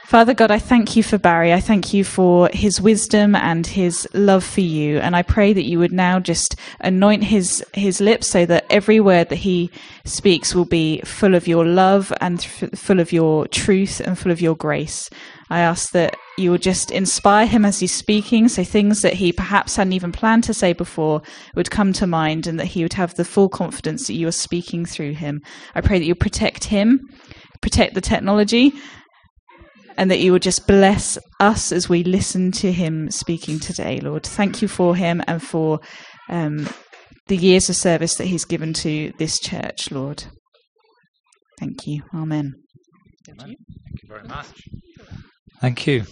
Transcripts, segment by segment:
Father God, I thank you for Barry. I thank you for his wisdom and his love for you. And I pray that you would now just anoint his lips so that every word that he speaks will be full of your love and full of your truth and full of your grace. I ask that you would just inspire him as he's speaking, so things that he perhaps hadn't even planned to say before would come to mind, and that he would have the full confidence that you are speaking through him. I pray that you protect him, protect the technology, and that you would just bless us as we listen to him speaking today, Lord. Thank you for him and for the years of service that he's given to this church, Lord. Thank you. Amen. Thank you very much. Thank you.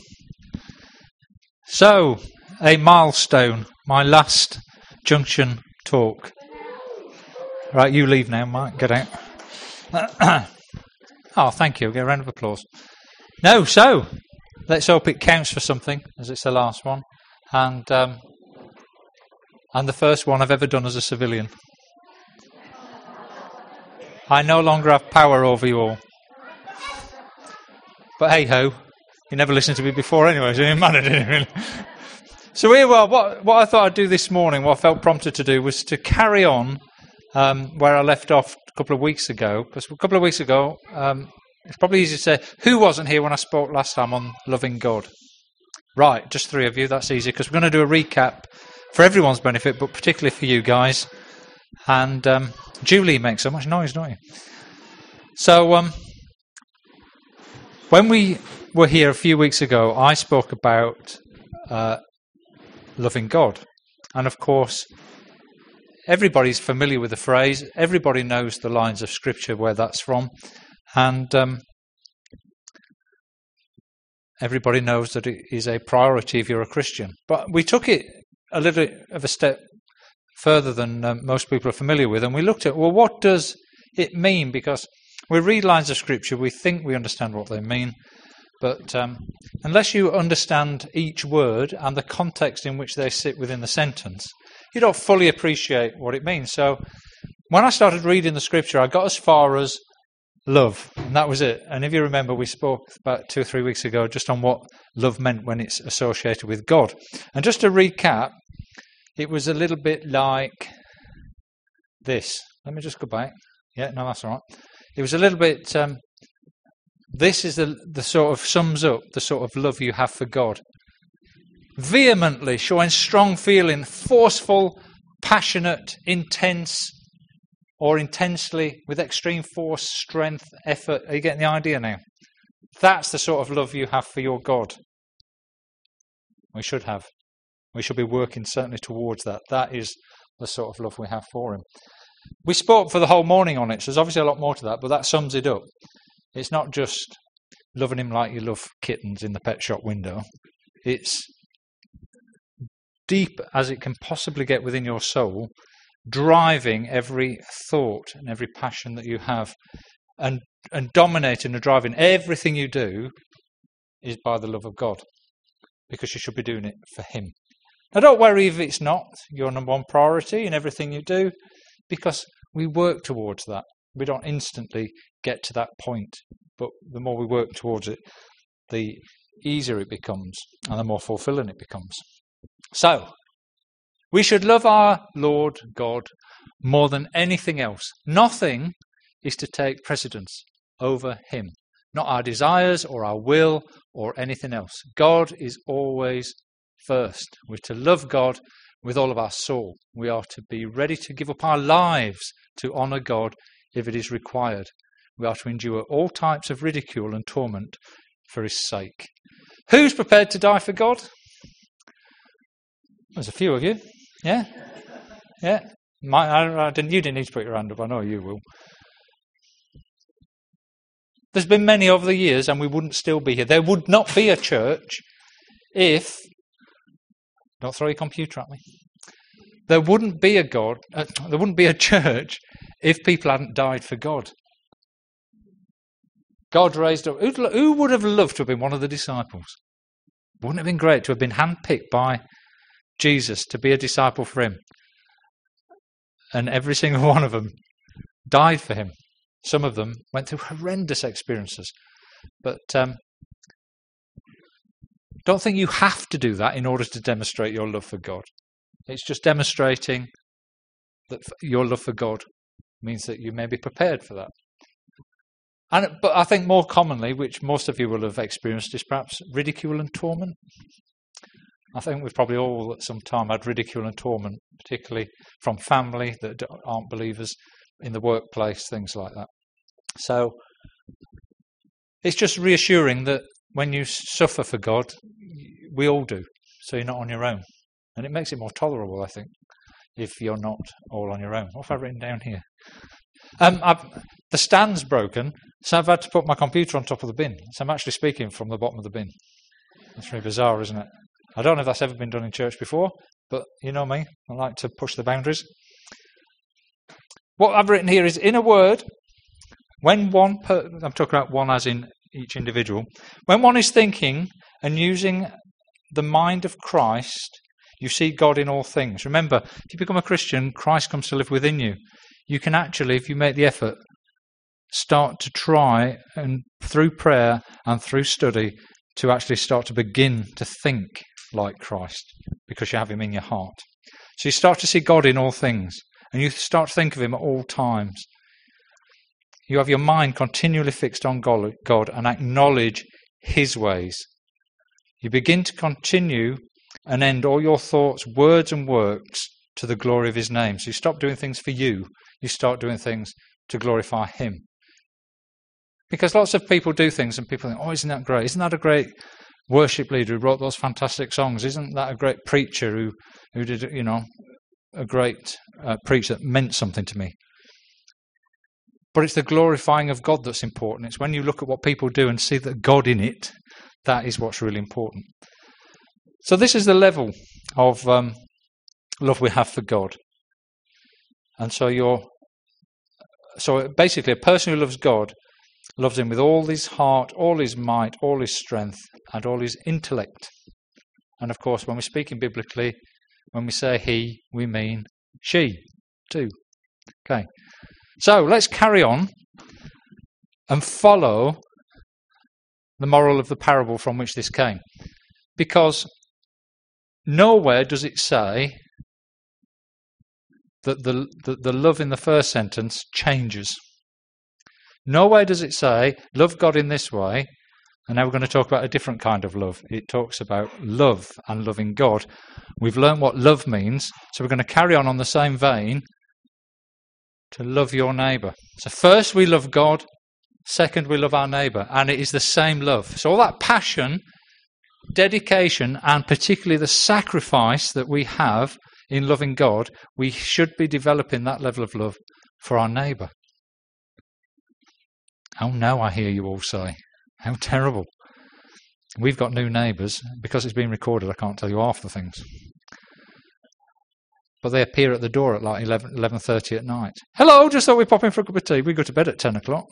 So, a milestone, my last Junction talk. Right, you leave now, Mike, get out. Oh, thank you, get a round of applause. No, so, let's hope it counts for something, as it's the last one. And the first one I've ever done as a civilian. I no longer have power over you all. But hey-ho. You never listened to me before anyway, so it didn't matter, did it really? So here we are. What I thought I'd do this morning, what I felt prompted to do, was to carry on where I left off a couple of weeks ago. Because a couple of weeks ago, it's probably easy to say, who wasn't here when I spoke last time on loving God? Right, just 3 of you, that's easy, because we're going to do a recap for everyone's benefit, but particularly for you guys. And Julie makes so much noise, don't you? So when we were here a few weeks ago, I spoke about loving God. And of course, everybody's familiar with the phrase. Everybody knows the lines of Scripture where that's from. And everybody knows that it is a priority if you're a Christian. But we took it a little of a step further than most people are familiar with. And we looked at, well, what does it mean? Because we read lines of Scripture, we think we understand what they mean. But unless you understand each word and the context in which they sit within the sentence, you don't fully appreciate what it means. So when I started reading the Scripture, I got as far as love, and that was it. And if you remember, we spoke about 2 or 3 weeks ago just on what love meant when it's associated with God. And just to recap, it was a little bit like this. Let me just go back. Yeah, no, that's all right. It was a little bit... this is the sort of sums up the sort of love you have for God. Vehemently, showing strong feeling, forceful, passionate, intense, or intensely, with extreme force, strength, effort. Are you getting the idea now? That's the sort of love you have for your God. We should have. We should be working certainly towards that. That is the sort of love we have for him. We spoke for the whole morning on it, so there's obviously a lot more to that, but that sums it up. It's not just loving him like you love kittens in the pet shop window. It's deep as it can possibly get within your soul, driving every thought and every passion that you have, and dominating and driving everything you do is by the love of God, because you should be doing it for him. Now, don't worry if it's not your number one priority in everything you do, because we work towards that. We don't instantly get to that point, but the more we work towards it, the easier it becomes and the more fulfilling it becomes. So, we should love our Lord God more than anything else. Nothing is to take precedence over him, not our desires or our will or anything else. God is always first. We're to love God with all of our soul. We are to be ready to give up our lives to honour God if it is required. We are to endure all types of ridicule and torment for his sake. Who's prepared to die for God? There's a few of you. Yeah? Yeah? You didn't need to put your hand up. I know you will. There's been many over the years, and we wouldn't still be here. There would not be a church if... Don't throw your computer at me. There wouldn't be a God. There wouldn't be a church if people hadn't died for God. God raised up. Who would have loved to have been one of the disciples? Wouldn't it have been great to have been handpicked by Jesus to be a disciple for him? And every single one of them died for him. Some of them went through horrendous experiences. But Don't think you have to do that in order to demonstrate your love for God. It's just demonstrating that your love for God means that you may be prepared for that. But I think more commonly, which most of you will have experienced, is perhaps ridicule and torment. I think we've probably all at some time had ridicule and torment, particularly from family that aren't believers, in the workplace, things like that. So it's just reassuring that when you suffer for God, we all do, so you're not on your own. And it makes it more tolerable, I think, if you're not all on your own. What have I written down here? The stand's broken, so I've had to put my computer on top of the bin. So I'm actually speaking from the bottom of the bin. That's really bizarre, isn't it? I don't know if that's ever been done in church before, but you know me, I like to push the boundaries. What I've written here is, in a word, when I'm talking about one as in each individual, when one is thinking and using the mind of Christ, you see God in all things. Remember, if you become a Christian, Christ comes to live within you. You can actually, if you make the effort, start to try, and through prayer and through study, to actually start to begin to think like Christ, because you have him in your heart. So you start to see God in all things, and you start to think of him at all times. You have your mind continually fixed on God and acknowledge his ways. You begin to continue and end all your thoughts, words and works to the glory of his name. So you stop doing things for you. You start doing things to glorify him. Because lots of people do things and people think, oh, isn't that great? Isn't that a great worship leader who wrote those fantastic songs? Isn't that a great preacher who did, a great preach that meant something to me? But it's the glorifying of God that's important. It's when you look at what people do and see that God in it, that is what's really important. So this is the level of love we have for God. And so basically a person who loves God loves him with all his heart, all his might, all his strength, and all his intellect. And of course, when we're speaking biblically, when we say he, we mean she too. Okay. So let's carry on and follow the moral of the parable from which this came. Because nowhere does it say that the love in the first sentence changes. Nowhere does it say, love God in this way, and now we're going to talk about a different kind of love. It talks about love and loving God. We've learned what love means, so we're going to carry on the same vein to love your neighbour. So first we love God, second we love our neighbour, and it is the same love. So all that passion, dedication, and particularly the sacrifice that we have in loving God, we should be developing that level of love for our neighbour. Oh no, I hear you all say. How terrible. We've got new neighbours. Because it's been recorded, I can't tell you half the things. But they appear at the door at like 11:30 at night. Hello, just thought we'd pop in for a cup of tea. We go to bed at 10 o'clock.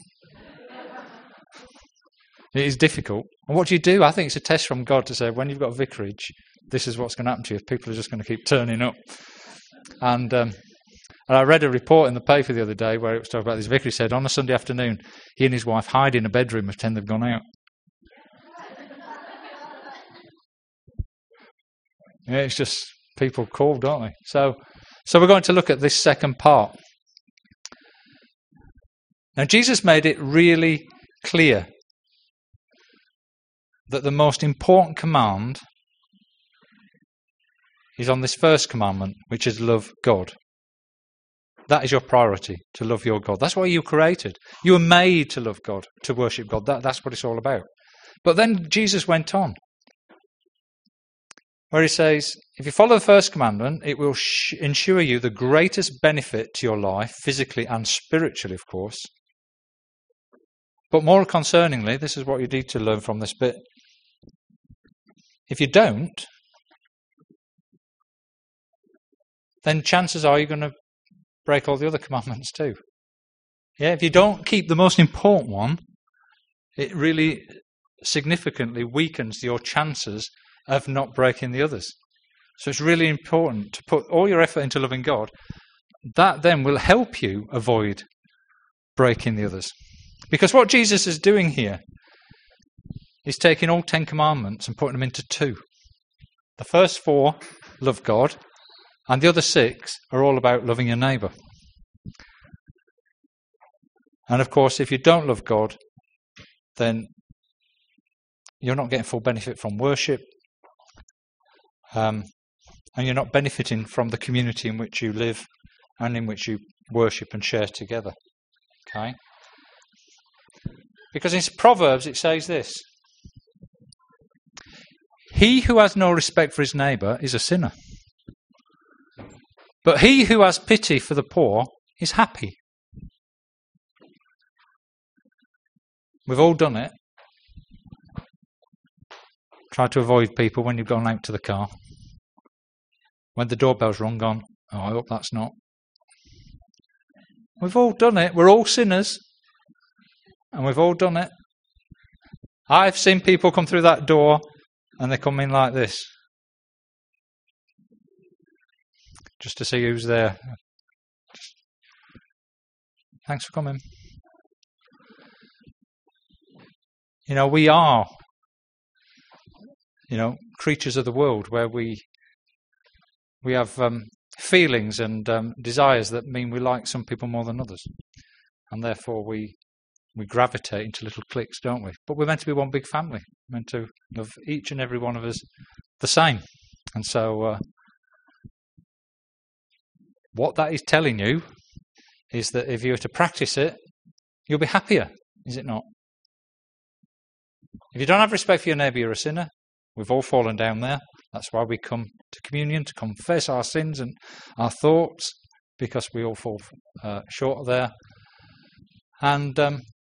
It is difficult. And what do? I think it's a test from God to say, when you've got a vicarage, this is what's going to happen to you if people are just going to keep turning up. And I read a report in the paper the other day where it was talking about this vicar. He said on a Sunday afternoon, he and his wife hide in a bedroom and pretend they've gone out. Yeah, it's just people called, don't they? So we're going to look at this second part. Now, Jesus made it really clear that the most important command is on this first commandment, which is love God. That is your priority, to love your God. That's why you were created. You were made to love God, to worship God. That's what it's all about. But then Jesus went on, where he says, if you follow the first commandment, it will ensure you the greatest benefit to your life, physically and spiritually, of course. But more concerningly, this is what you need to learn from this bit. If you don't, then chances are you're going to break all the other commandments too. Yeah, if you don't keep the most important one, it really significantly weakens your chances of not breaking the others. So it's really important to put all your effort into loving God. That then will help you avoid breaking the others. Because what Jesus is doing here is taking all 10 commandments and putting them into 2. The first 4, love God, and the other 6 are all about loving your neighbour. And of course, if you don't love God, then you're not getting full benefit from worship, and you're not benefiting from the community in which you live and in which you worship and share together. Okay? Because in Proverbs it says this: he who has no respect for his neighbour is a sinner, but he who has pity for the poor is happy. We've all done it. Try to avoid people when you've gone out to the car. When the doorbell's rung, gone, oh, I hope that's not. We've all done it. We're all sinners. And we've all done it. I've seen people come through that door and they come in like this. Just to see who's there. Thanks for coming. You know, we are, creatures of the world where we have feelings and desires that mean we like some people more than others. And therefore we gravitate into little cliques, don't we? But we're meant to be one big family. We're meant to love each and every one of us the same. And so what that is telling you is that if you were to practice it, you'll be happier, is it not? If you don't have respect for your neighbour, you're a sinner. We've all fallen down there. That's why we come to communion, to confess our sins and our thoughts, because we all fall short of there. And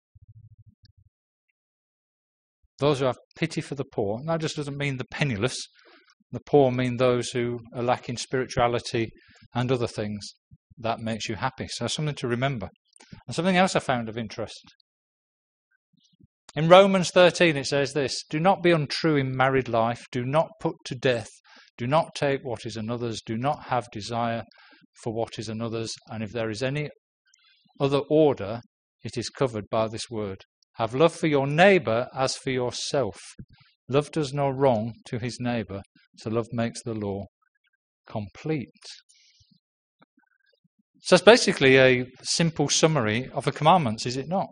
those who have pity for the poor, and that just doesn't mean the penniless. The poor mean those who are lacking spirituality and other things. That makes you happy. So something to remember. And something else I found of interest. In Romans 13 it says this: do not be untrue in married life, do not put to death, do not take what is another's, do not have desire for what is another's, and if there is any other order, it is covered by this word. Have love for your neighbour as for yourself. Love does no wrong to his neighbour, so love makes the law complete. So it's basically a simple summary of the commandments, is it not?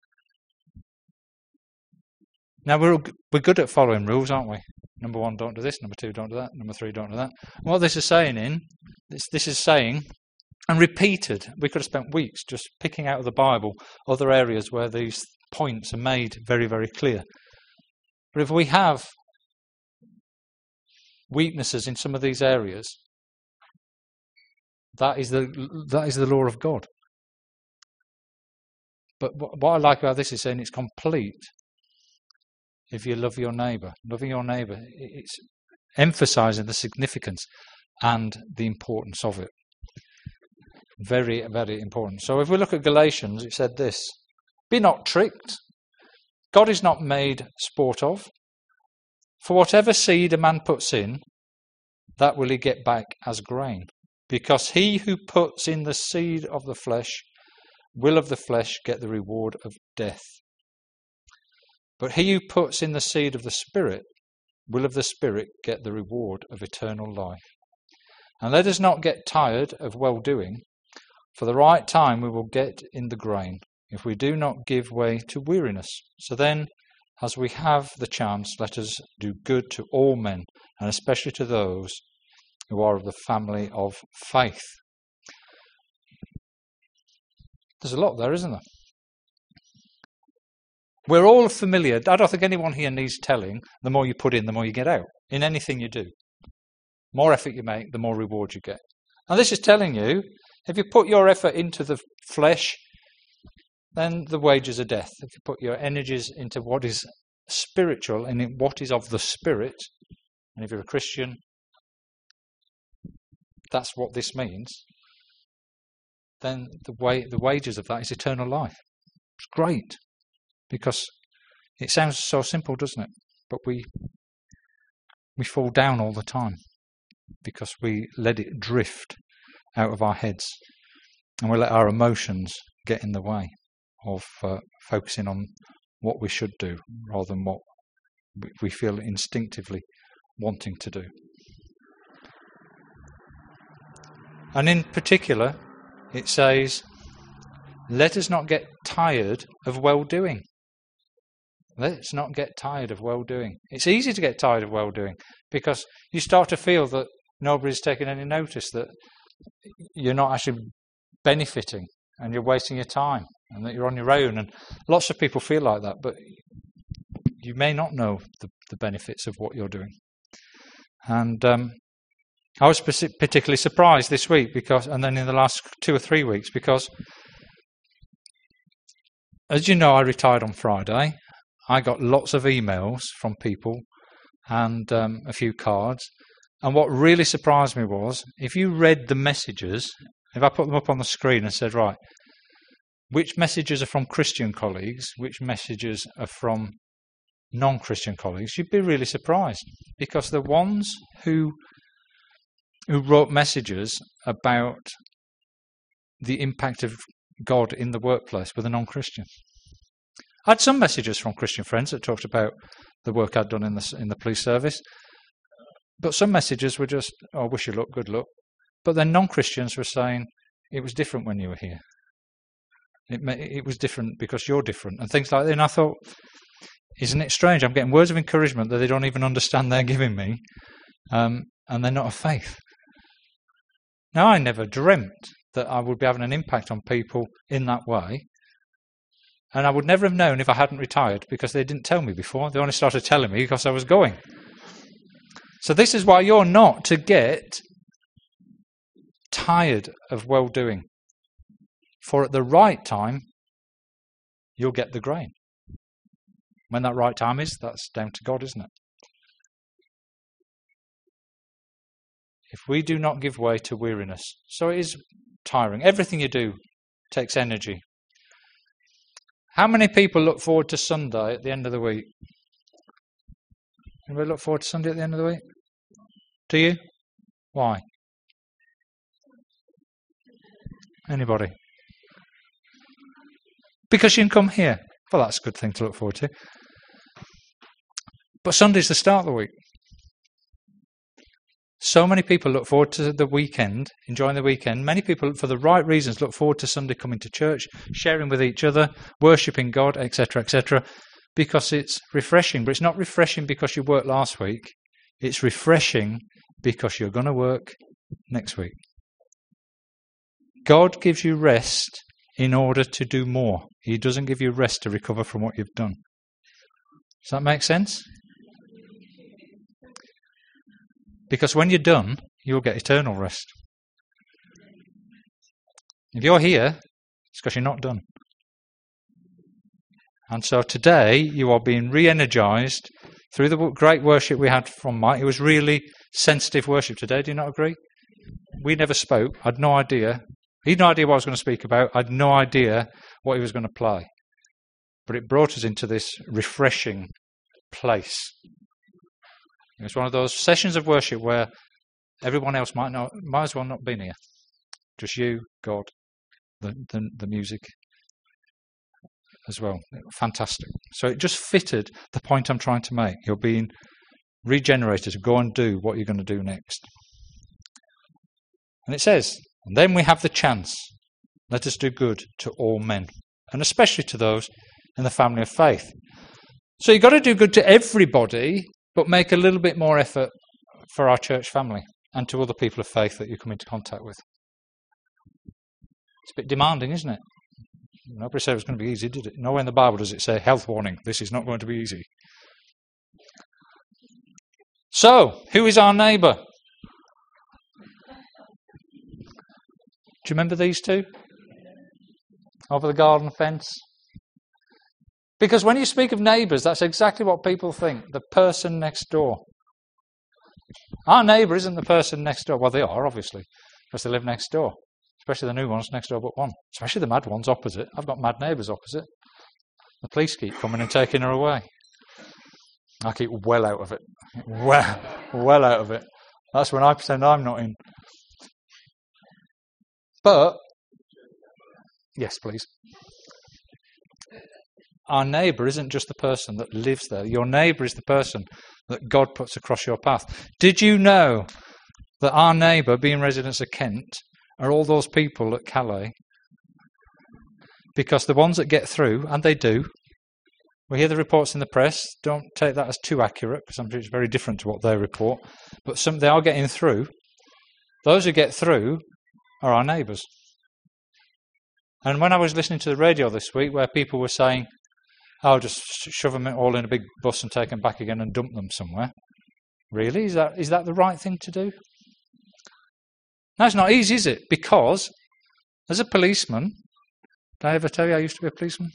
Now, we're good at following rules, aren't we? Number 1, don't do this. Number 2, don't do that. Number 3, don't do that. And what this is saying this is saying, and repeated, we could have spent weeks just picking out of the Bible other areas where these points are made very, very clear. But if we have weaknesses in some of these areas, that is the law of God. But what I like about this is saying it's complete. If you love your neighbour, loving your neighbour, it's emphasising the significance and the importance of it. Very, very important. So if we look at Galatians, it said this: be not tricked. God is not made sport of. For whatever seed a man puts in, that will he get back as grain. Because he who puts in the seed of the flesh will of the flesh get the reward of death. But he who puts in the seed of the Spirit will of the Spirit get the reward of eternal life. And let us not get tired of well-doing, for the right time we will get in the grain, if we do not give way to weariness. So then, as we have the chance, let us do good to all men, and especially to those who are of the family of faith. There's a lot there, isn't there? We're all familiar. I don't think anyone here needs telling. The more you put in, the more you get out. In anything you do. The more effort you make, the more reward you get. And this is telling you, if you put your effort into the flesh, then the wages are death. If you put your energies into what is spiritual and in what is of the Spirit, and if you're a Christian, that's what this means, then the wages of that is eternal life. It's great. Because it sounds so simple, doesn't it? But we fall down all the time because we let it drift out of our heads, and we let our emotions get in the way of focusing on what we should do rather than what we feel instinctively wanting to do. And in particular, it says, let us not get tired of well-doing. Let's not get tired of well-doing. It's easy to get tired of well-doing because you start to feel that nobody's taking any notice, that you're not actually benefiting and you're wasting your time and that you're on your own. And lots of people feel like that, but you may not know the benefits of what you're doing. And I was particularly surprised this week and then in the last 2 or 3 weeks, because as you know, I retired on Friday. I got lots of emails from people and a few cards. And what really surprised me was, if you read the messages, if I put them up on the screen and said, right, which messages are from Christian colleagues, which messages are from non-Christian colleagues, you'd be really surprised. Because the ones who wrote messages about the impact of God in the workplace were the non-Christian. I had some messages from Christian friends that talked about the work I'd done in the police service, but some messages were just, "Oh, wish you luck, good luck." But then non-Christians were saying it was different when you were here. It was different because you're different, and things like that. And I thought, isn't it strange? I'm getting words of encouragement that they don't even understand they're giving me, and they're not of faith. Now, I never dreamt that I would be having an impact on people in that way. And I would never have known if I hadn't retired, because they didn't tell me before. They only started telling me because I was going. So this is why you're not to get tired of well-doing. For at the right time, you'll get the grain. When that right time is, that's down to God, isn't it? If we do not give way to weariness. So it is tiring. Everything you do takes energy. How many people look forward to Sunday at the end of the week? Anybody look forward to Sunday at the end of the week? Do you? Why? Anybody? Because you can come here. Well, that's a good thing to look forward to. But Sunday's the start of the week. So many people look forward to the weekend, enjoying the weekend. Many people, for the right reasons, look forward to Sunday, coming to church, sharing with each other, worshipping God, etc., because it's refreshing. But it's not refreshing because you worked last week. It's refreshing because you're going to work next week. God gives you rest in order to do more. He doesn't give you rest to recover from what you've done. Does that make sense? Because when you're done, you'll get eternal rest. If you're here, it's because you're not done. And so today, you are being re-energized through the great worship we had from Mike. It was really sensitive worship today. Do you not agree? We never spoke. I had no idea. He had no idea what I was going to speak about. I had no idea what he was going to play. But it brought us into this refreshing place. It's one of those sessions of worship where everyone else might as well not be here. Just you, God, the music as well. Fantastic. So it just fitted the point I'm trying to make. You're being regenerated to go and do what you're going to do next. And it says, and then we have the chance. Let us do good to all men, and especially to those in the family of faith. So you've got to do good to everybody, but make a little bit more effort for our church family and to other people of faith that you come into contact with. It's a bit demanding, isn't it? Nobody said it was going to be easy, did it? Nowhere in the Bible does it say, health warning, this is not going to be easy. So, who is our neighbour? Do you remember these two? Over the garden fence? Because when you speak of neighbours, that's exactly what people think. The person next door. Our neighbour isn't the person next door. Well, they are, obviously, because they live next door. Especially the new ones next door but one. Especially the mad ones opposite. I've got mad neighbours opposite. The police keep coming and taking her away. I keep well out of it. Well out of it. That's when I pretend I'm not in. But, yes, please. our neighbour isn't just the person that lives there. Your neighbour is the person that God puts across your path. Did you know that our neighbour, being residents of Kent, are all those people at Calais? Because the ones that get through, and they do, we hear the reports in the press, don't take that as too accurate, because I'm sure it's very different to what they report, but they are getting through. Those who get through are our neighbours. And when I was listening to the radio this week, where people were saying, "I'll just shove them all in a big bus and take them back again and dump them somewhere," really, is that the right thing to do? That's not easy, is it? Because as a policeman, did I ever tell you I used to be a policeman?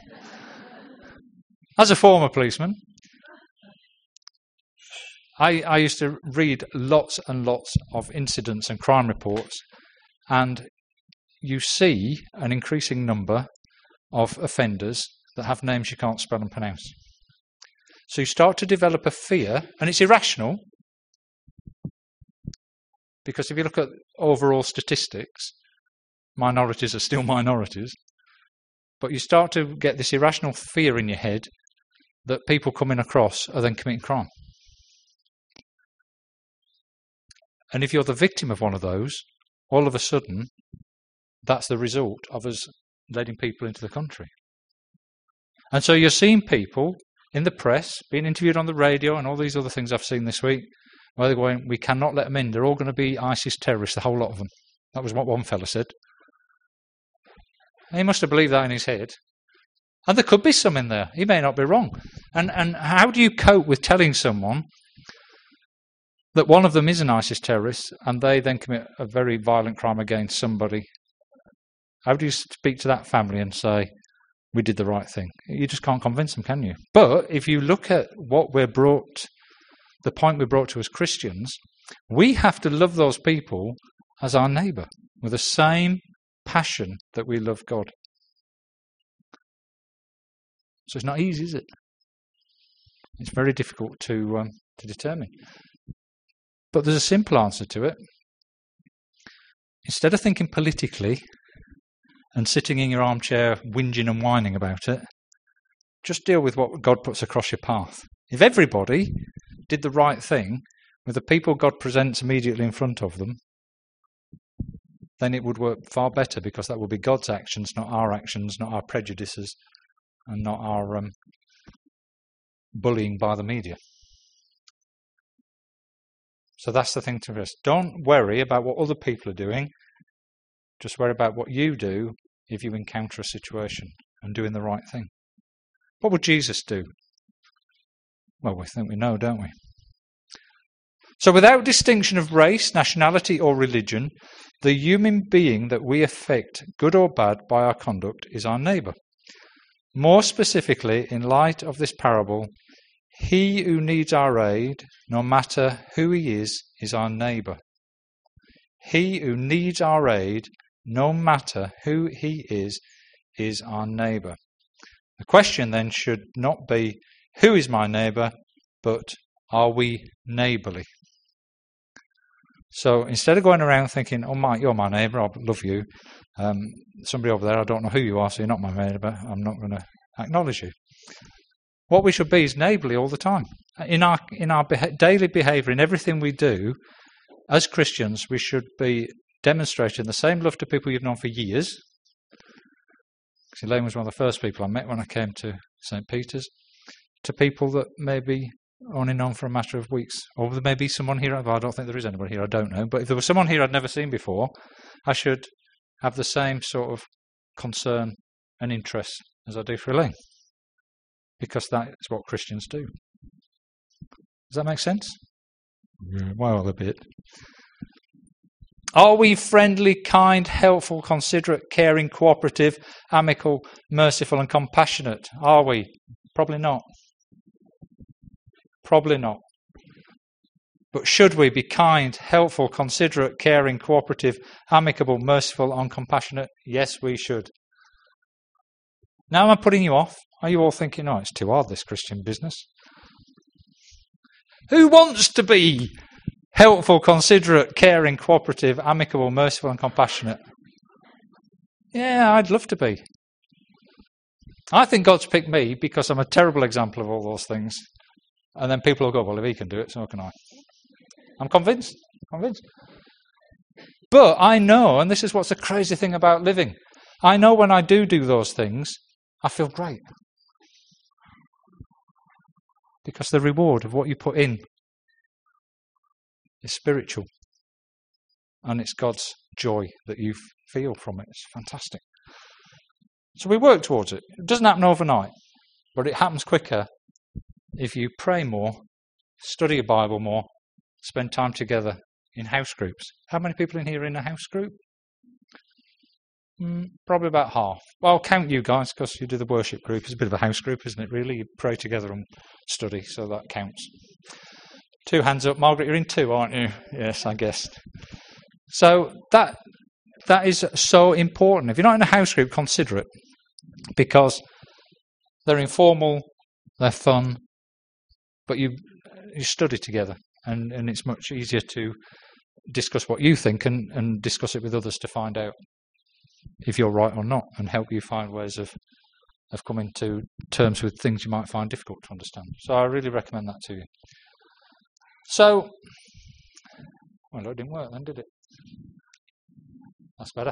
As a former policeman, I used to read lots and lots of incidents and crime reports, and you see an increasing number of offenders that have names you can't spell and pronounce. So you start to develop a fear, and it's irrational, because if you look at overall statistics, minorities are still minorities, but you start to get this irrational fear in your head that people coming across are then committing crime. And if you're the victim of one of those, all of a sudden, that's the result of us letting people into the country. And so you're seeing people in the press, being interviewed on the radio and all these other things I've seen this week, where they're going, "We cannot let them in. They're all going to be ISIS terrorists, the whole lot of them." That was what one fella said. He must have believed that in his head. And there could be some in there. He may not be wrong. And how do you cope with telling someone that one of them is an ISIS terrorist and they then commit a very violent crime against somebody? How do you speak to that family and say, "We did the right thing"? You just can't convince them, can you? But if you look at what the point we're brought to as Christians, we have to love those people as our neighbour with the same passion that we love God. So it's not easy, is it? It's very difficult to determine. But there's a simple answer to it. Instead of thinking politically and sitting in your armchair whinging and whining about it, just deal with what God puts across your path. If everybody did the right thing with the people God presents immediately in front of them, then it would work far better, because that would be God's actions, not our actions, not our prejudices, and not our bullying by the media. So that's the thing to us. Don't worry about what other people are doing. Just worry about what you do if you encounter a situation and doing the right thing. What would Jesus do? Well, we think we know, don't we? So without distinction of race, nationality or religion, the human being that we affect, good or bad, by our conduct is our neighbour. More specifically, in light of this parable, he who needs our aid, no matter who he is our neighbour. He who needs our aid, no matter who he is our neighbour. The question then should not be, who is my neighbour, but are we neighbourly? So instead of going around thinking, "Oh, Mike, you're my neighbour, I love you. Somebody over there, I don't know who you are, so you're not my neighbour, I'm not going to acknowledge you." What we should be is neighbourly all the time. In our daily behaviour, in everything we do, as Christians, we should be demonstrating the same love to people you've known for years. Elaine was one of the first people I met when I came to St. Peter's, to people that maybe only known for a matter of weeks. Or there may be someone here, well, I don't think there is anybody here, I don't know, but if there was someone here I'd never seen before, I should have the same sort of concern and interest as I do for Elaine. Because that is what Christians do. Does that make sense? Well, a bit. Are we friendly, kind, helpful, considerate, caring, cooperative, amicable, merciful and compassionate? Are we? Probably not. Probably not. But should we be kind, helpful, considerate, caring, cooperative, amicable, merciful and compassionate? Yes, we should. Now am I putting you off? Are you all thinking, "Oh, it's too hard, this Christian business"? Who wants to be helpful, considerate, caring, cooperative, amicable, merciful and compassionate? Yeah, I'd love to be. I think God's picked me because I'm a terrible example of all those things. And then people will go, well, if he can do it, so can I. I'm convinced. But I know, and this is what's the crazy thing about living, I know when I do those things, I feel great. Because the reward of what you put in is spiritual. And it's God's joy that you feel from it. It's fantastic. So we work towards it. It doesn't happen overnight, but it happens quicker if you pray more, study your Bible more, spend time together in house groups. How many people in here are in a house group? Probably about half. Well, I'll count you guys because you do the worship group. It's a bit of a house group, isn't it, really? You pray together and study, so that counts. 2 hands up. Margaret, you're in 2, aren't you? Yes, I guessed. So that is so important. If you're not in a house group, consider it. Because they're informal, they're fun, but you study together. And it's much easier to discuss what you think and discuss it with others to find out if you're right or not, and help you find ways of coming to terms with things you might find difficult to understand. So I really recommend that to you. So, well, it didn't work then, did it? That's better.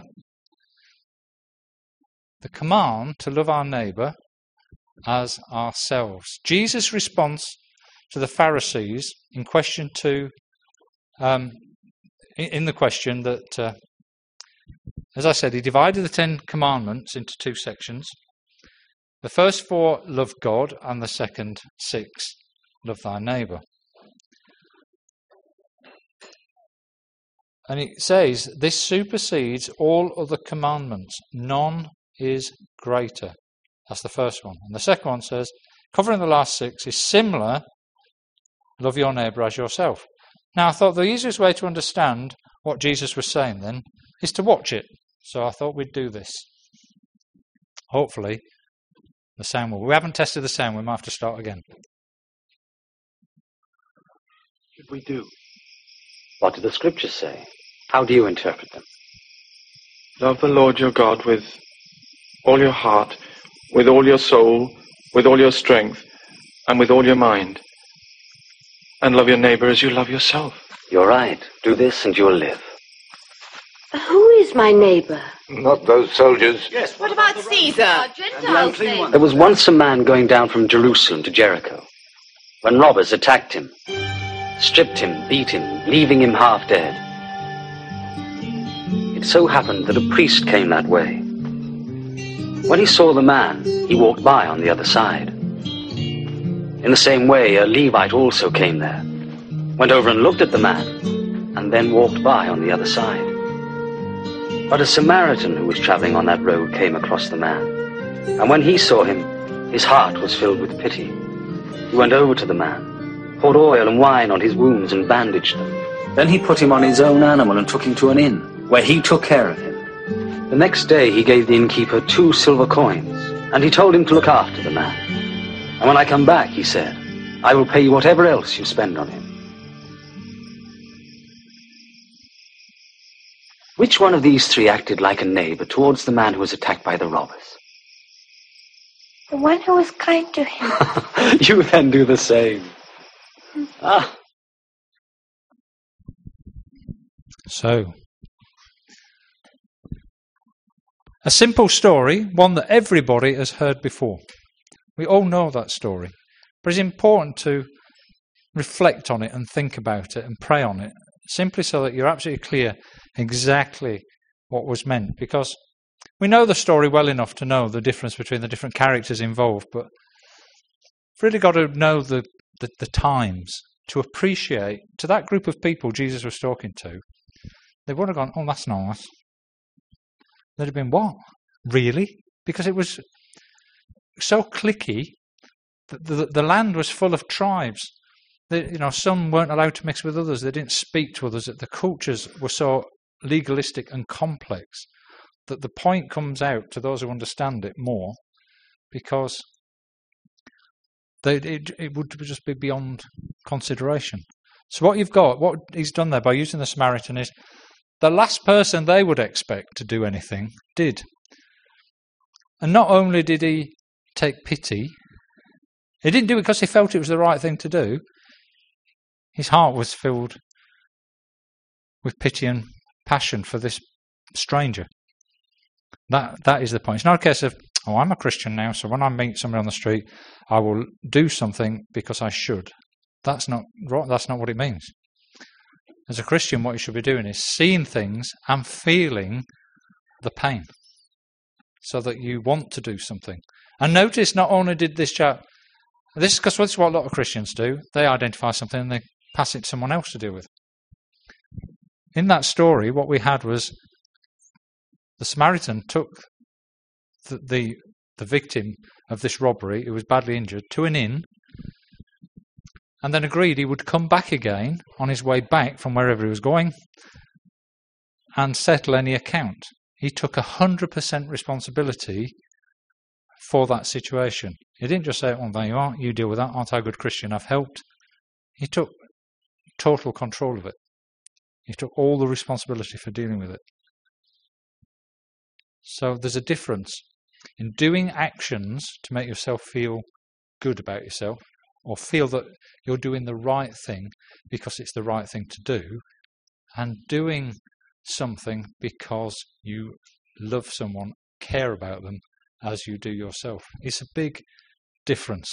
The command to love our neighbour as ourselves. Jesus' response to the Pharisees in question 2, in the question that, as I said, he divided the 10 commandments into 2 sections. The first 4, love God, and the second 6, love thy neighbour. And it says, this supersedes all other commandments. None is greater. That's the first one. And the second one says, covering the last 6, is similar, love your neighbour as yourself. Now, I thought the easiest way to understand what Jesus was saying then is to watch it. So I thought we'd do this. Hopefully, the sound will. We haven't tested the sound. We might have to start again. Should we do? What do the scriptures say? How do you interpret them? Love the Lord your God with all your heart, with all your soul, with all your strength, and with all your mind. And love your neighbour as you love yourself. You're right. Do this and you'll live. Who is my neighbour? Not those soldiers. Yes. What about Caesar? Gentiles. There was once a man going down from Jerusalem to Jericho, when robbers attacked him, stripped him, beat him, leaving him half dead. It so happened that a priest came that way. When he saw the man, he walked by on the other side. In the same way, a Levite also came there, went over and looked at the man, and then walked by on the other side. But a Samaritan who was traveling on that road came across the man, and when he saw him, his heart was filled with pity. He went over to the man, poured oil and wine on his wounds and bandaged them. Then he put him on his own animal and took him to an inn, where he took care of him. The next day he gave the innkeeper 2 silver coins, and he told him to look after the man. And when I come back, he said, I will pay you whatever else you spend on him. Which one of these 3 acted like a neighbour towards the man who was attacked by the robbers? The one who was kind to him. You then do the same. So, a simple story, one that everybody has heard before. We all know that story. But it's important to reflect on it and think about it and pray on it, simply so that you're absolutely clear exactly what was meant. Because we know the story well enough to know the difference between the different characters involved, but we've really got to know the times to appreciate, to that group of people Jesus was talking to, they would have gone, oh, that's nice. They'd have been, what? Really? Because it was so cliquey that the land was full of tribes. Some weren't allowed to mix with others. They didn't speak to others. The cultures were so legalistic and complex that the point comes out to those who understand it more, because it would just be beyond consideration. So what he's done there by using the Samaritan is the last person they would expect to do anything did. And not only did he take pity. He didn't do it because he felt it was the right thing to do. His heart was filled with pity and passion for this stranger. That is the point. It's not a case of, oh, I'm a Christian now, so when I meet somebody on the street, I will do something because I should. That's not right. That's not what it means. As a Christian, what you should be doing is seeing things and feeling the pain so that you want to do something. And notice, not only did this chap, this is because this is what a lot of Christians do. They identify something and they pass it to someone else to deal with. In that story, what we had was the Samaritan took the victim of this robbery, who was badly injured, to an inn, and then agreed he would come back again on his way back from wherever he was going and settle any account. He took 100% responsibility for that situation. He didn't just say, "Oh, there you are, you deal with that, aren't I a good Christian, I've helped." He took total control of it. He took all the responsibility for dealing with it. So there's a difference in doing actions to make yourself feel good about yourself, or feel that you're doing the right thing because it's the right thing to do, and doing something because you love someone, care about them as you do yourself. It's a big difference.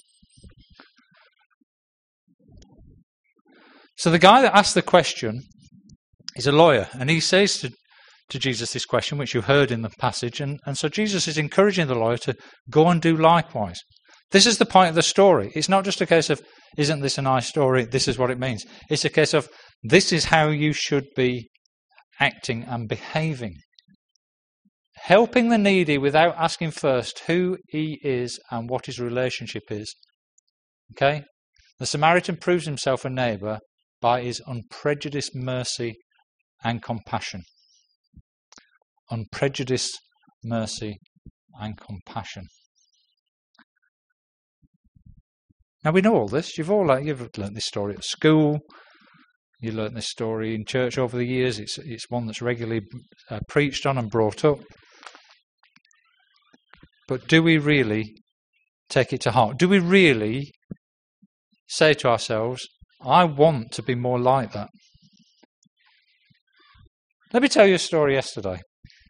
So the guy that asked the question is a lawyer, and he says to Jesus this question, which you heard in the passage, and so Jesus is encouraging the lawyer to go and do likewise. This is the point of the story. It's not just a case of, isn't this a nice story? This is what it means. It's a case of, this is how you should be acting and behaving. Helping the needy without asking first who he is and what his relationship is. Okay? The Samaritan proves himself a neighbour by his unprejudiced mercy and compassion. Unprejudiced mercy and compassion. Now we know all this. You've learnt this story at school. You learnt this story in church over the years. It's one that's regularly preached on and brought up. But do we really take it to heart? Do we really say to ourselves, I want to be more like that? Let me tell you a story yesterday.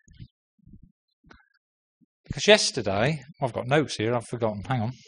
Because yesterday, I've got notes here, I've forgotten. Hang on.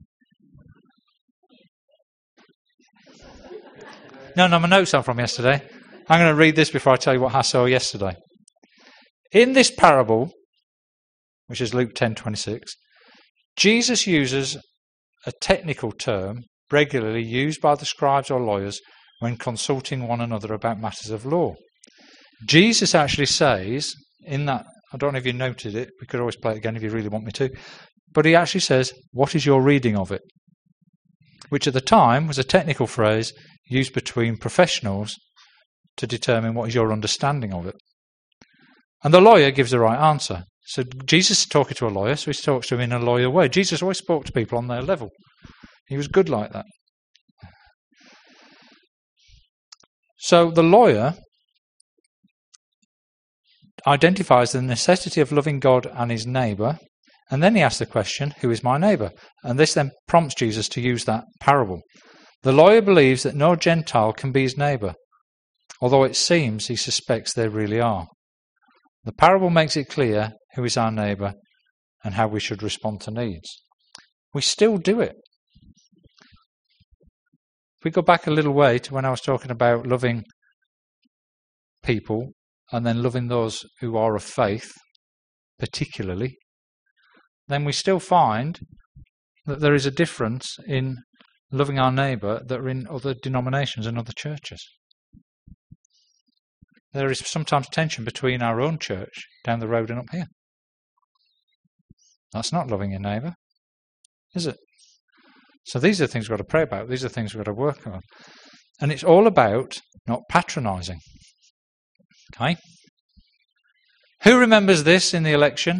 No, my notes are from yesterday. I'm going to read this before I tell you what I saw yesterday. In this parable, which is Luke 10:26, Jesus uses a technical term regularly used by the scribes or lawyers when consulting one another about matters of law. Jesus actually says in that, I don't know if you noted it, we could always play it again if you really want me to, but he actually says, "What is your reading of it?" Which at the time was a technical phrase used between professionals to determine what is your understanding of it. And the lawyer gives the right answer. So Jesus is talking to a lawyer, so he talks to him in a lawyer way. Jesus always spoke to people on their level. He was good like that. So the lawyer identifies the necessity of loving God and his neighbour, and then he asks the question, who is my neighbour? And this then prompts Jesus to use that parable. The lawyer believes that no Gentile can be his neighbour, although it seems he suspects they really are. The parable makes it clear who is our neighbour and how we should respond to needs. We still do it. If we go back a little way to when I was talking about loving people and then loving those who are of faith, particularly, then we still find that there is a difference in loving our neighbour that are in other denominations and other churches. There is sometimes tension between our own church down the road and up here. That's not loving your neighbour, is it? So these are the things we've got to pray about. These are the things we've got to work on. And it's all about not patronising. Okay? Who remembers this in the election?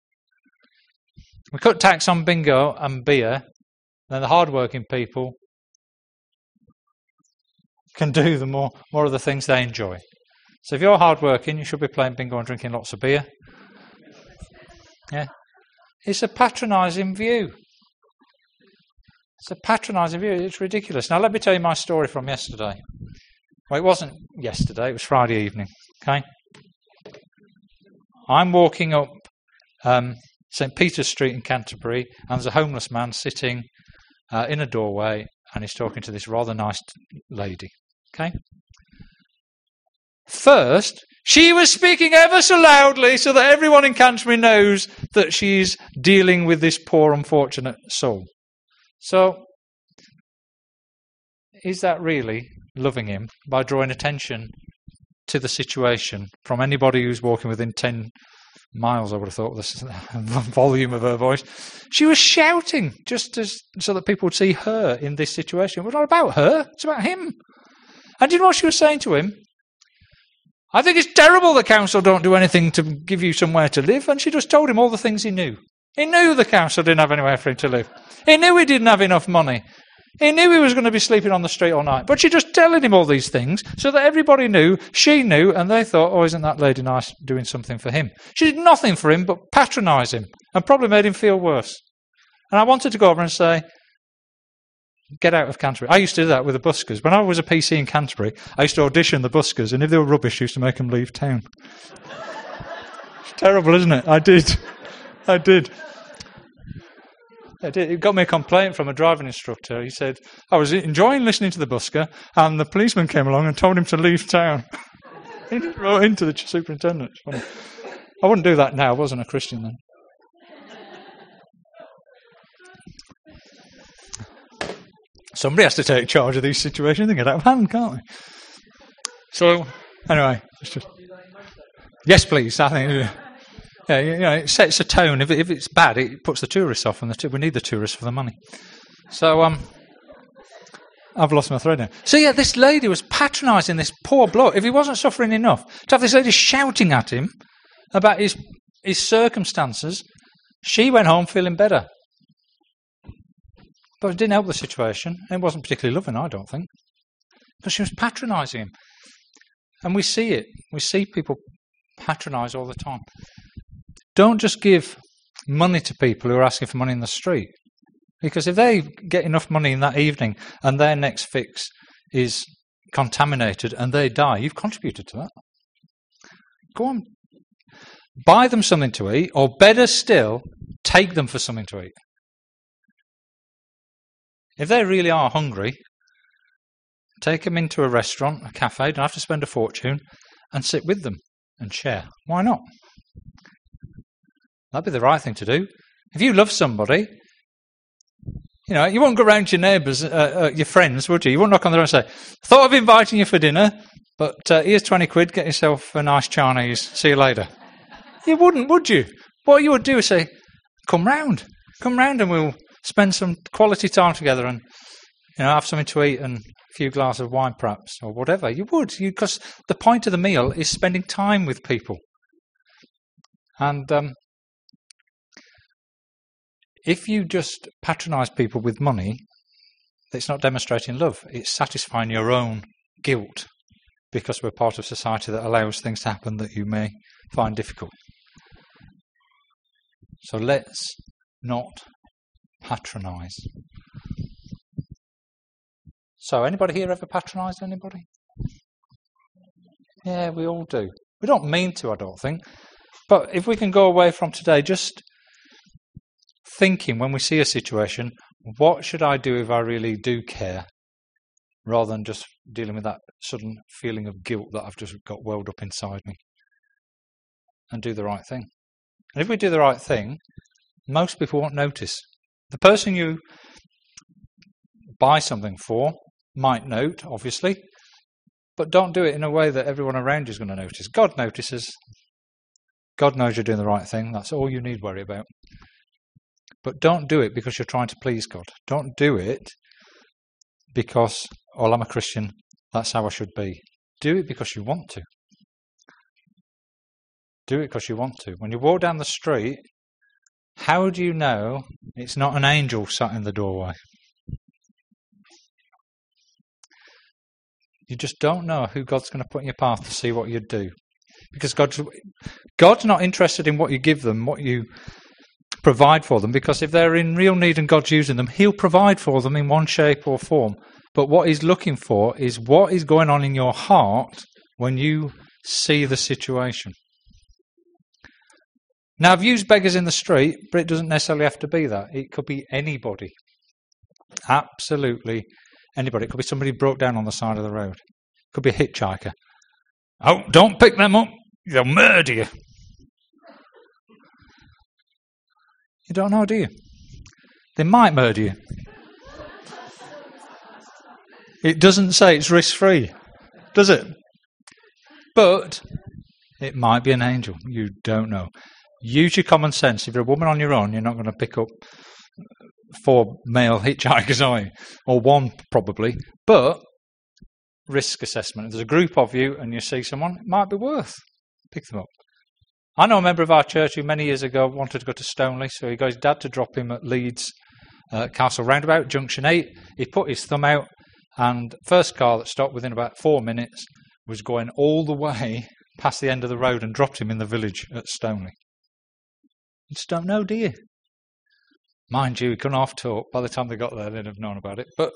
We cut tax on bingo and beer, then the hard-working people can do the more of the things they enjoy. So if you're hard-working, you should be playing bingo and drinking lots of beer. Yeah. It's a patronising view. It's a patronising view. It's ridiculous. Now, let me tell you my story from yesterday. Well, it wasn't yesterday. It was Friday evening. Okay? I'm walking up St. Peter's Street in Canterbury, and there's a homeless man sitting in a doorway, and he's talking to this rather nice lady. Okay? First, she was speaking ever so loudly so that everyone in Canterbury knows that she's dealing with this poor, unfortunate soul. So, is that really loving him by drawing attention to the situation from anybody who's walking within 10 miles, I would have thought, the volume of her voice? She was shouting just so that people would see her in this situation. It was not about her, it's about him. And do you know what she was saying to him? I think it's terrible the council don't do anything to give you somewhere to live. And she just told him all the things he knew. He knew the council didn't have anywhere for him to live. He knew he didn't have enough money. He knew he was going to be sleeping on the street all night. But she just telling him all these things so that everybody knew, she knew, and they thought, oh, isn't that lady nice doing something for him? She did nothing for him but patronise him and probably made him feel worse. And I wanted to go over and say, get out of Canterbury. I used to do that with the buskers. When I was a PC in Canterbury, I used to audition the buskers, and if they were rubbish, I used to make them leave town. It's terrible, isn't it? I did. It got me a complaint from a driving instructor. He said, I was enjoying listening to the busker, and the policeman came along and told him to leave town. He just wrote into the superintendent. It's funny. I wouldn't do that now. I wasn't a Christian then. Somebody has to take charge of these situations. They get out of hand, can't they? So, anyway. Yes, please. I think... Yeah, it sets a tone. If it's bad, it puts the tourists off, and we need the tourists for the money. So, I've lost my thread now. So, yeah, this lady was patronising this poor bloke. If he wasn't suffering enough, to have this lady shouting at him about his circumstances, she went home feeling better. But it didn't help the situation. It wasn't particularly loving, I don't think. But she was patronising him. And we see it. We see people patronise all the time. Don't just give money to people who are asking for money in the street. Because if they get enough money in that evening and their next fix is contaminated and they die, you've contributed to that. Go on. Buy them something to eat, or better still, take them for something to eat. If they really are hungry, take them into a restaurant, a cafe, don't have to spend a fortune, and sit with them and share. Why not? That'd be the right thing to do. If you love somebody, you know, you won't go round to your neighbours, your friends, would you? You won't knock on the door and say, thought of inviting you for dinner, but here's 20 quid, get yourself a nice Chinese, see you later. You wouldn't, would you? What you would do is say, come round and we'll spend some quality time together and, you know, have something to eat and a few glasses of wine perhaps, or whatever. You would, because the point of the meal is spending time with people. And if you just patronise people with money, it's not demonstrating love. It's satisfying your own guilt because we're part of society that allows things to happen that you may find difficult. So let's not patronise. So, anybody here ever patronise anybody? Yeah, we all do. We don't mean to, I don't think. But if we can go away from today just thinking when we see a situation, what should I do if I really do care? Rather than just dealing with that sudden feeling of guilt that I've just got welled up inside me. And do the right thing. And if we do the right thing, most people won't notice. The person you buy something for might note, obviously, but don't do it in a way that everyone around you is going to notice. God notices. God knows you're doing the right thing. That's all you need to worry about. But don't do it because you're trying to please God. Don't do it because, oh, I'm a Christian, that's how I should be. Do it because you want to. Do it because you want to. When you walk down the street, how do you know it's not an angel sat in the doorway? You just don't know who God's going to put in your path to see what you do. Because God's not interested in what you give them, what you provide for them, because if they're in real need and God's using them, he'll provide for them in one shape or form. But what he's looking for is what is going on in your heart when you see the situation. Now, I've used beggars in the street, but it doesn't necessarily have to be that. It could be anybody. Absolutely anybody. It could be somebody broke down on the side of the road. It could be a hitchhiker. Oh, don't pick them up. They'll murder you. You don't know, do you? They might murder you. It doesn't say it's risk-free, does it? But it might be an angel. You don't know. Use your common sense. If you're a woman on your own, you're not going to pick up 4 male hitchhikers, are you? Or 1, probably. But risk assessment. If there's a group of you and you see someone, it might be worth pick them up. I know a member of our church who many years ago wanted to go to Stoneleigh, so he got his dad to drop him at Leeds Castle Roundabout, Junction 8. He put his thumb out, and first car that stopped within about 4 minutes was going all the way past the end of the road and dropped him in the village at Stoneleigh. You just don't know, do you? Mind you, he couldn't half talk. By the time they got there, they'd have known about it. But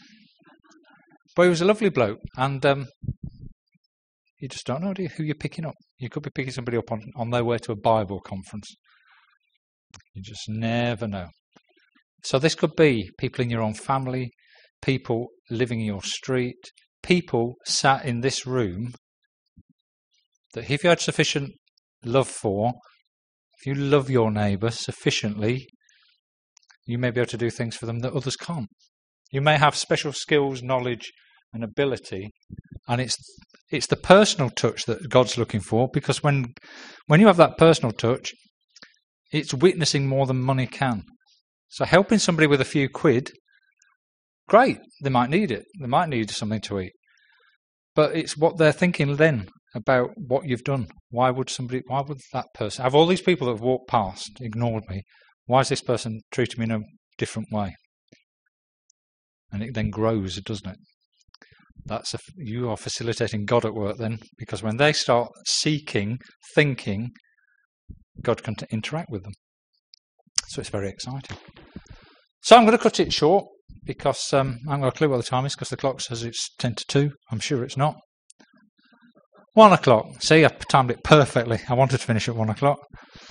he was a lovely bloke, and you just don't know, do you, who you're picking up. You could be picking somebody up on their way to a Bible conference. You just never know. So this could be people in your own family, people living in your street, people sat in this room that if you had sufficient love for, if you love your neighbour sufficiently, you may be able to do things for them that others can't. You may have special skills, knowledge and ability, and it's the personal touch that God's looking for, because when you have that personal touch, it's witnessing more than money can. So helping somebody with a few quid, great, they might need it. They might need something to eat. But it's what they're thinking then about what you've done. Why would that person, have all these people that have walked past, ignored me, why is this person treating me in a different way? And it then grows, doesn't it? You are facilitating God at work then, because when they start seeking, thinking, God can interact with them. So it's very exciting. So I'm going to cut it short, because I haven't got a clue what the time is, because the clock says it's 10 to 2. I'm sure it's not. 1 o'clock. See, I timed it perfectly. I wanted to finish at 1 o'clock.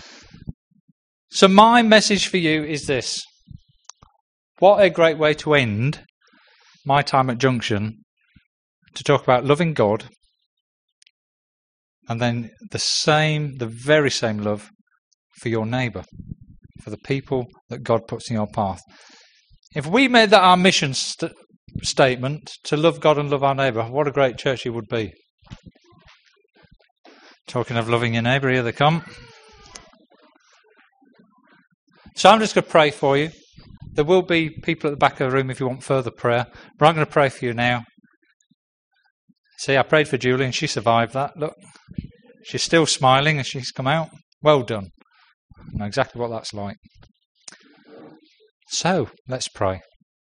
So my message for you is this. What a great way to end my time at Junction, to talk about loving God, and then the very same love for your neighbour, for the people that God puts in your path. If we made that our mission statement, to love God and love our neighbour, what a great church it would be. Talking of loving your neighbour, here they come. So I'm just going to pray for you. There will be people at the back of the room if you want further prayer, but I'm going to pray for you now. See, I prayed for Julie and she survived that. Look, she's still smiling as she's come out. Well done. I know exactly what that's like. So, let's pray.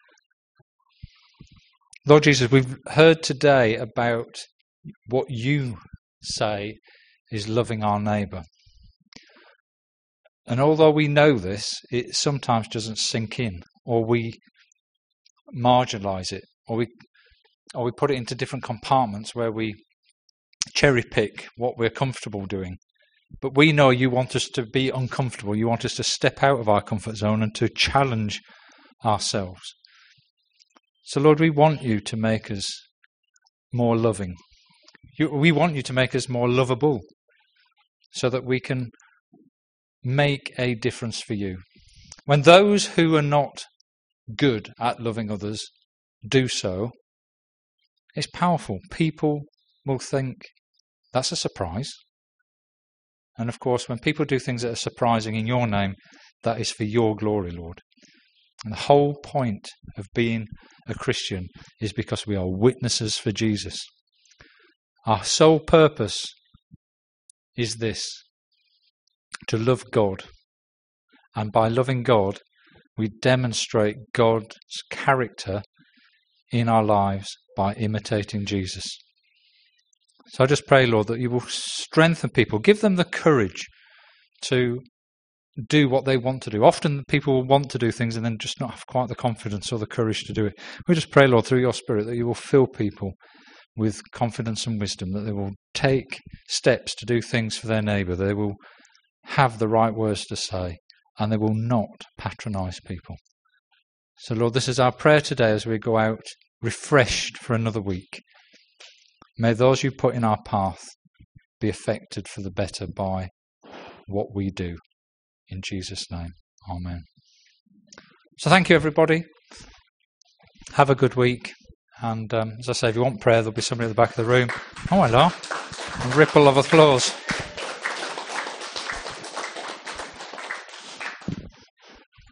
Lord Jesus, we've heard today about what you say is loving our neighbour. And although we know this, it sometimes doesn't sink in, or we marginalise it, or we put it into different compartments where we cherry pick what we're comfortable doing. But we know you want us to be uncomfortable. You want us to step out of our comfort zone and to challenge ourselves. So Lord, we want you to make us more loving. We want you to make us more lovable, so that we can make a difference for you. When those who are not good at loving others do so, it's powerful. People will think, that's a surprise. And of course, when people do things that are surprising in your name, that is for your glory, Lord. And the whole point of being a Christian is because we are witnesses for Jesus. Our sole purpose is this: to love God. And by loving God, we demonstrate God's character in our lives by imitating Jesus. So I just pray, Lord, that you will strengthen people, give them the courage to do what they want to do. Often people will want to do things and then just not have quite the confidence or the courage to do it. We just pray, Lord, through your Spirit, that you will fill people with confidence and wisdom, that they will take steps to do things for their neighbour, they will have the right words to say, and they will not patronise people. So, Lord, this is our prayer today as we go out refreshed for another week. May those you put in our path be affected for the better by what we do. In Jesus' name, amen. So thank you, everybody. Have a good week. And as I say, if you want prayer, there'll be somebody at the back of the room. Oh, hello. A ripple of applause.